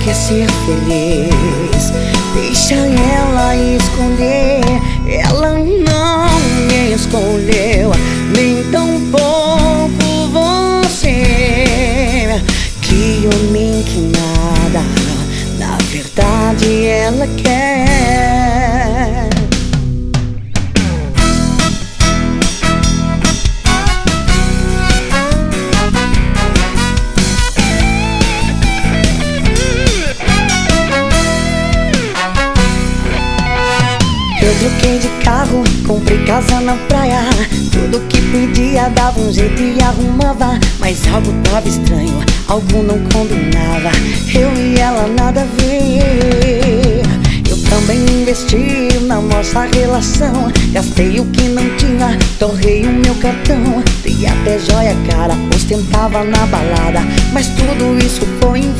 quer ser feliz, deixa ela escolher. Ela não me escolheu, nem tampouco você. Que homem que nada, na verdade ela quer. Eu troquei de carro, comprei casa na praia. Tudo que pedia dava um jeito e arrumava. Mas algo tava estranho, algo não combinava. Eu e ela nada a ver. Eu também investi na nossa relação. Gastei o que não tinha, torrei o meu cartão. Dei até joia cara, ostentava na balada. Mas tudo isso foi em